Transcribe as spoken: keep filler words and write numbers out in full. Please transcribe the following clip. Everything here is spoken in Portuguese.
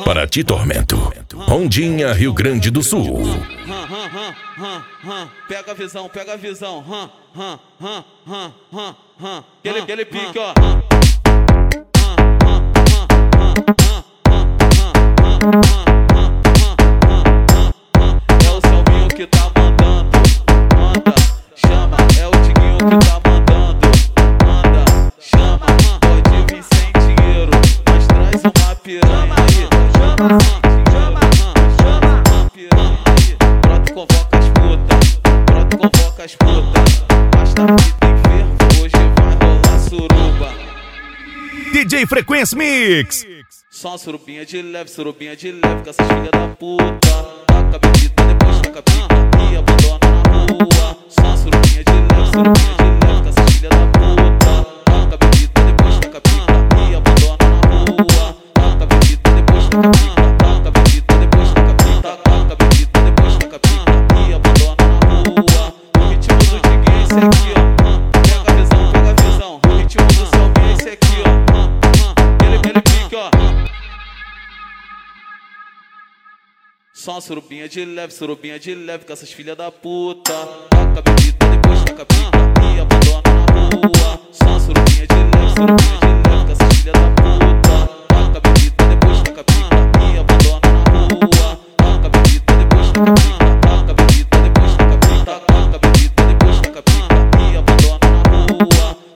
para Ti Tormento. Rondinha, Rio Grande do Sul. Pega a visão, pega a visão. Aquele, aquele pique, ó. É o Selminho que tá mandando. Manda, chama. É o Tiguinho que tá mandando. Manda, chama. Pode vir sem dinheiro, mas traz uma piranha aí. Chama, chama, chama. Piranha aí. Brota e convoca as putas. Brota e convoca as putas. Mais tarde tem fervo, hoje vai rolar suruba. D J Frequência Mix. Só uma surubinha de leve, surubinha de leve, com essas filhas da puta. Taca a bebida, depois taca a pica e abandona na rua. Só uma surubinha de leve, surubinha de leve, com essas filhas da puta. Taca a bebida, depois taca a pica e abandona na rua. Taca a bebida, depois taca a pica. Taca a bebida, depois taca a pica. Taca a bebida, depois taca a pica e abandona na rua. O ritmo do Tiguinho é esse aqui, ó. Pega a visão, pega a visão. O ritmo do Selminho é esse aqui, ó. Ele, ele pique, ó. Só uma surubinha de leve, surubinha de leve, com essas filhas da puta. Taca a bebida, depois taca a pica e abandona na rua. Só uma surubinha de leve, surubinha de leve, com essas filhas da puta. Taca a bebida, depois taca a pica e abandona na rua. Taca a bebida, depois taca a pica.